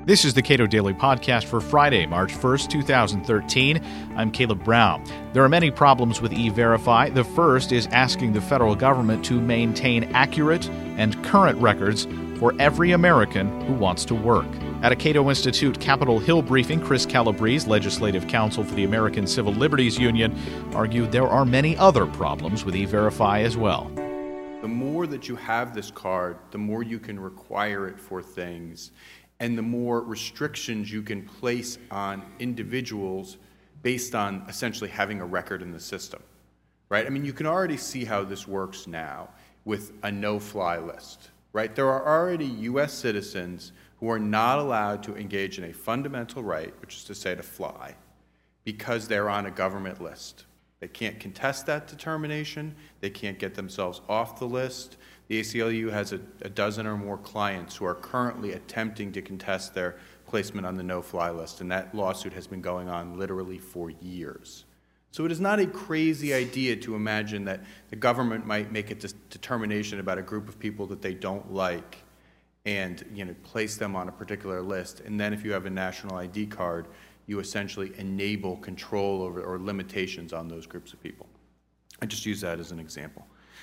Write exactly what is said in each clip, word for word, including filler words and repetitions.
This is the Cato Daily Podcast for Friday, March first, two thousand thirteen. I'm Caleb Brown. There are many problems with E-Verify. The first is asking the federal government to maintain accurate and current records for every American who wants to work. At a Cato Institute Capitol Hill briefing, Chris Calabrese, legislative counsel for the American Civil Liberties Union, argued there are many other problems with E-Verify as well. The more that you have this card, the more you can require it for things, and the more restrictions you can place on individuals based on essentially having a record in the system, right? I mean, you can already see how this works now with a no-fly list, right? There are already U S citizens who are not allowed to engage in a fundamental right, which is to say to fly, because they're on a government list. They can't contest that determination. They can't get themselves off the list. The A C L U has a, a dozen or more clients who are currently attempting to contest their placement on the no-fly list, and that lawsuit has been going on literally for years. So it is not a crazy idea to imagine that the government might make a de- determination about a group of people that they don't like and, you know, place them on a particular list, and then if you have a national I D card, you essentially enable control over or limitations on those groups of people. I just use that as an example.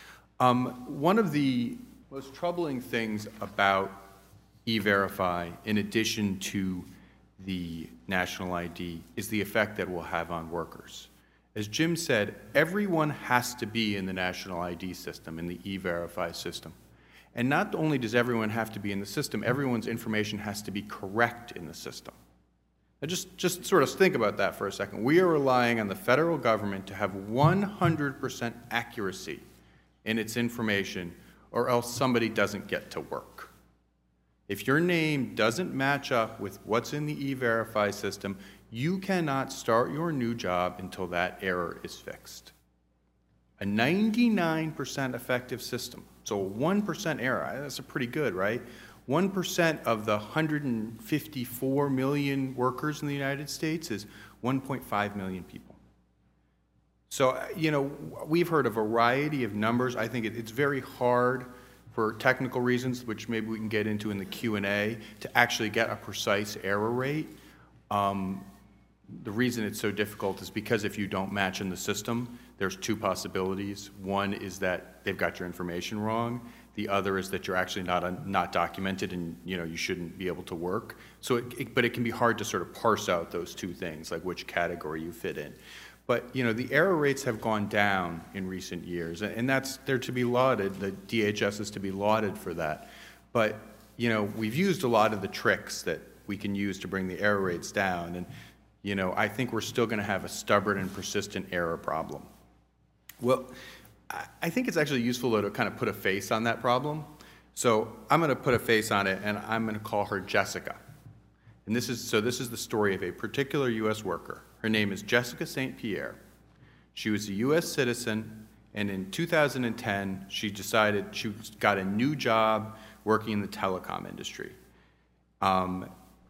Um, one of the most troubling things about E-Verify, in addition to the national I D, is the effect that it will have on workers. As Jim said, everyone has to be in the national I D system, in the E-Verify system. And not only does everyone have to be in the system, everyone's information has to be correct in the system. Now just, just sort of think about that for a second. We are relying on the federal government to have one hundred percent accuracy in its information, or else somebody doesn't get to work. If your name doesn't match up with what's in the E-Verify system, you cannot start your new job until that error is fixed. A ninety-nine percent effective system, so a one percent error, that's a pretty good, right? one percent of the one hundred fifty-four million workers in the United States is one point five million people. So, you know, we've heard a variety of numbers. I think it, it's very hard for technical reasons, which maybe we can get into in the Q and A, to actually get a precise error rate. Um, the reason it's so difficult is because if you don't match in the system, there's two possibilities. One is that they've got your information wrong. The other is that you're actually not uh, not documented, and you know you shouldn't be able to work. So, it, it, but it can be hard to sort of parse out those two things, like which category you fit in. But you know the error rates have gone down in recent years, and that's they're to be lauded. The D H S is to be lauded for that. But you know we've used a lot of the tricks that we can use to bring the error rates down, and you know I think we're still going to have a stubborn and persistent error problem. Well, I think it's actually useful though to kind of put a face on that problem. So I'm going to put a face on it, and I'm going to call her Jessica. And this is so. This is the story of a particular U S worker. Her name is Jessica Saint Pierre. She was a U S citizen, and in two thousand ten, she decided she got a new job working in the telecom industry. Um,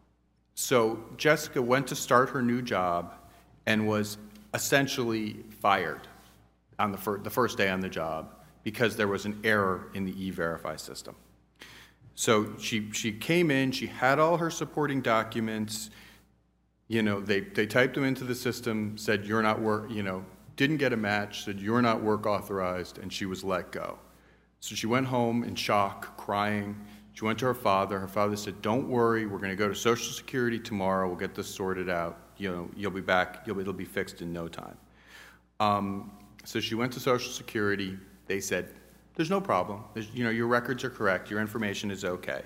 so Jessica went to start her new job and was essentially fired on the, fir- the first day on the job because there was an error in the E-Verify system. So she she came in, she had all her supporting documents, you know, they, they typed them into the system, said you're not work, you know, didn't get a match, said you're not work authorized, and she was let go. So she went home in shock, crying. She went to her father. Her father said, don't worry, we're going to go to Social Security tomorrow, we'll get this sorted out, you know, you'll be back, you'll, it'll be fixed in no time. Um, so she went to Social Security. They said, there's no problem. There's, you know, your records are correct. Your information is okay.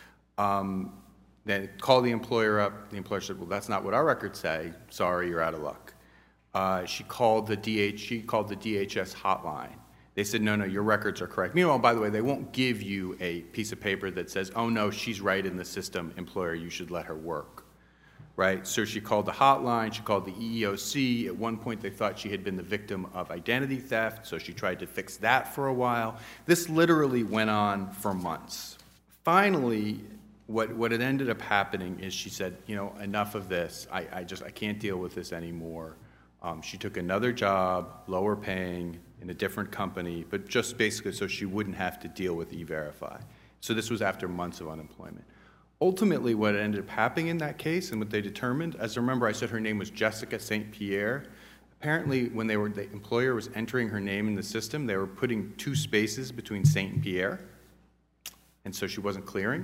Um, then called the employer up. The employer said, well, that's not what our records say. Sorry, you're out of luck. Uh, she called the D H. She called the D H S hotline. They said, no, no, your records are correct. Meanwhile, by the way, they won't give you a piece of paper that says, oh, no, she's right in the system, employer, you should let her work. Right? So she called the hotline, she called the E E O C. At one point, they thought she had been the victim of identity theft, so she tried to fix that for a while. This literally went on for months. Finally, what, what had ended up happening is she said, you know, enough of this. I, I just, I can't deal with this anymore. Um, she took another job, lower paying, in a different company, but just basically so she wouldn't have to deal with E-Verify. So this was after months of unemployment. Ultimately, what ended up happening in that case and what they determined, as I remember, I said her name was Jessica Saint Pierre. Apparently, when they were, the employer was entering her name in the system, they were putting two spaces between Saint and Pierre, and so she wasn't clearing.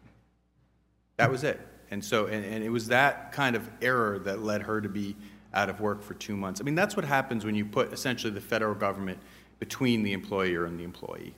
That was it. And so, and, and it was that kind of error that led her to be out of work for two months. I mean, that's what happens when you put essentially the federal government between the employer and the employee.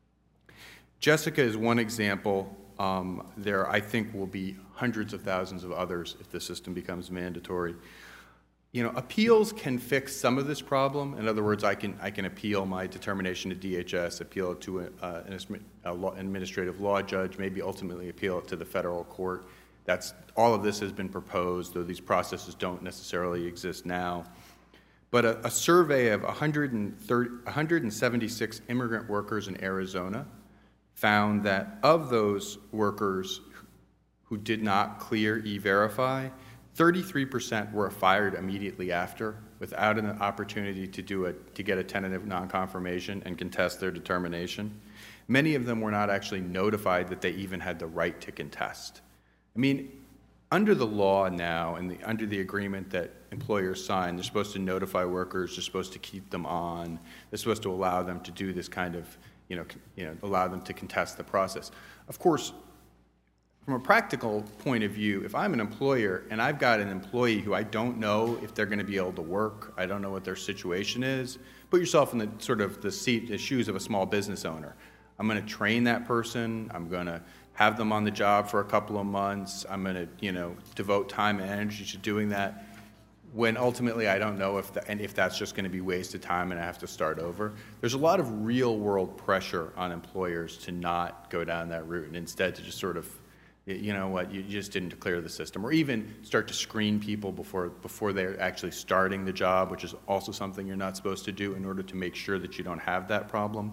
Jessica is one example. Um, there, I think, will be hundreds of thousands of others if the system becomes mandatory. You know, appeals can fix some of this problem. In other words, I can I can appeal my determination to D H S, appeal it to a, uh, an a law, administrative law judge, maybe ultimately appeal it to the federal court. That's all of this has been proposed, though these processes don't necessarily exist now. But a, a survey of one hundred seventy-six immigrant workers in Arizona found that of those workers who did not clear E-Verify, thirty-three percent were fired immediately after without an opportunity to do a, to get a tentative non-confirmation and contest their determination. Many of them were not actually notified that they even had the right to contest. I mean, under the law now and the, under the agreement that employers sign, they're supposed to notify workers, they're supposed to keep them on, they're supposed to allow them to do this kind of, you know, you know, allow them to contest the process. Of course, from a practical point of view, if I'm an employer and I've got an employee who I don't know if they're going to be able to work, I don't know what their situation is, put yourself in the sort of the seat, the shoes of a small business owner. I'm going to train that person, I'm going to have them on the job for a couple of months, I'm going to, you know, devote time and energy to doing that, when ultimately I don't know if the, and if that's just going to be wasted time and I have to start over. There's a lot of real world pressure on employers to not go down that route and instead to just sort of, you know what, you just didn't declare the system, or even start to screen people before before they're actually starting the job, which is also something you're not supposed to do in order to make sure that you don't have that problem.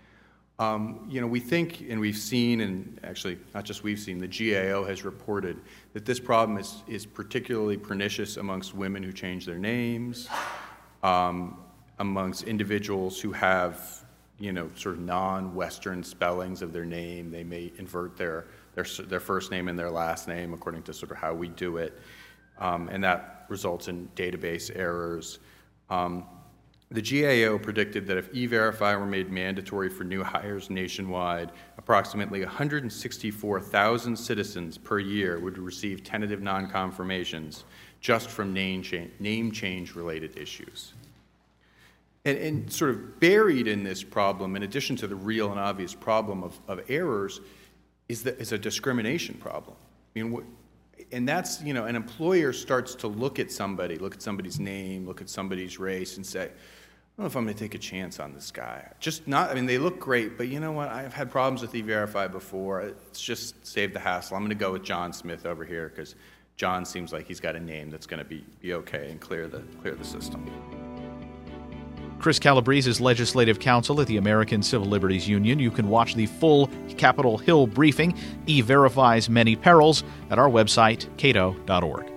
Um, you know, we think and we've seen, and actually not just we've seen, the G A O has reported that this problem is, is particularly pernicious amongst women who change their names, um, amongst individuals who have, you know, sort of non-Western spellings of their name. They may invert their, their, their first name and their last name according to sort of how we do it, um, and that results in database errors. Um, The G A O predicted that if E-Verify were made mandatory for new hires nationwide, approximately one hundred sixty-four thousand citizens per year would receive tentative non-confirmations just from name change, name change related issues. And, and sort of buried in this problem, in addition to the real and obvious problem of, of errors, is, the, is a discrimination problem. I mean, what, and that's, you know, an employer starts to look at somebody, look at somebody's name, look at somebody's race, and say, I don't know if I'm going to take a chance on this guy. Just not, I mean, they look great, but you know what? I've had problems with E-Verify before. It's just save the hassle. I'm going to go with John Smith over here because John seems like he's got a name that's going to be, be okay and clear the, clear the system. Chris Calabrese is legislative counsel at the American Civil Liberties Union. You can watch the full Capitol Hill briefing, E-Verify's Many Perils, at our website, cato dot org.